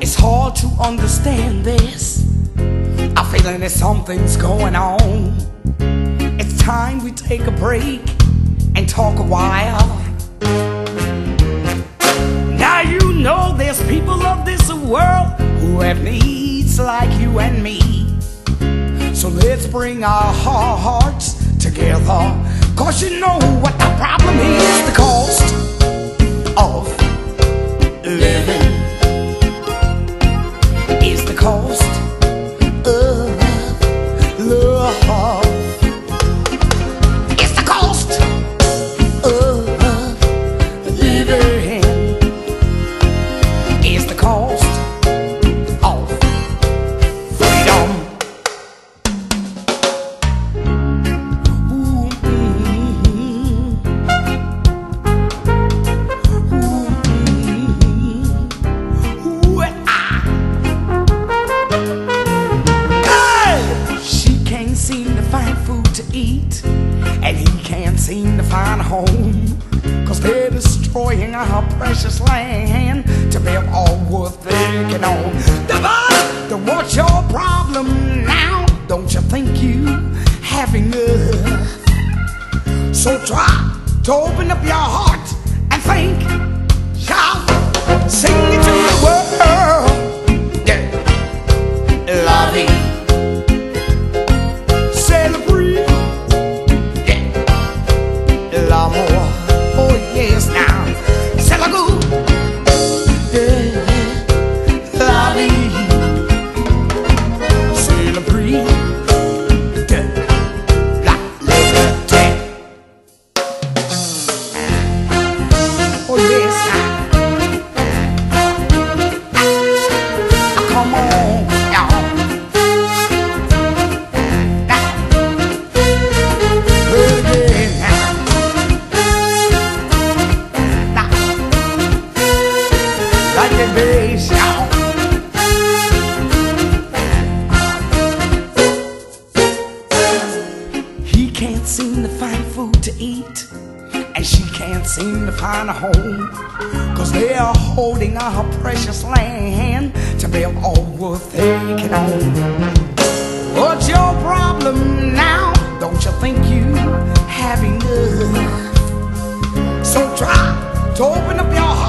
It's hard to understand this. I'm feeling that something's going on. It's time we take a break and talk a while. Now you know there's people of this world who have needs like you and me. So let's bring our hearts together, 'cause you know what the problem is. The cost of living is the cost of love. It's the cost of living. It's the cost of freedom. Seem to find food to eat, and he can't seem to find a home, 'cause they're destroying our precious land to build all worth thinking on. What's your problem now? Don't you think you have enough? So try to open up your heart and think. Shout, sing it to the world. Yeah. Loving. L'amour, oh yes now, c'est la goût, la vie, c'est le prix de la liberté. Oh yes now, come on, y'all. Like a bass, y'all. He can't seem to find food to eat, and she can't seem to find a home, 'cause they are holding our precious land to build all worth taking on. What's your problem now? Don't you think you have enough? So try to open up your heart